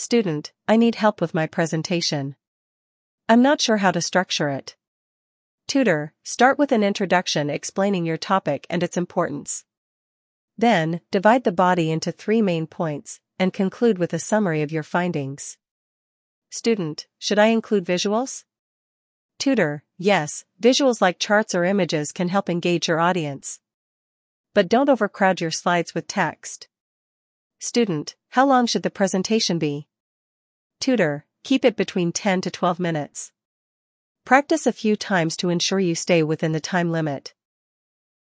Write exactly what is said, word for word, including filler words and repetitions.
Student, I need help with my presentation. I'm not sure how to structure it. Tutor, start with an introduction explaining your topic and its importance. Then, divide the body into three main points, and conclude with a summary of your findings. Student, should I include visuals? Tutor, yes, visuals like charts or images can help engage your audience. But don't overcrowd your slides with text. Student, how long should the presentation be? Tutor, keep it between ten to twelve minutes. Practice a few times to ensure you stay within the time limit.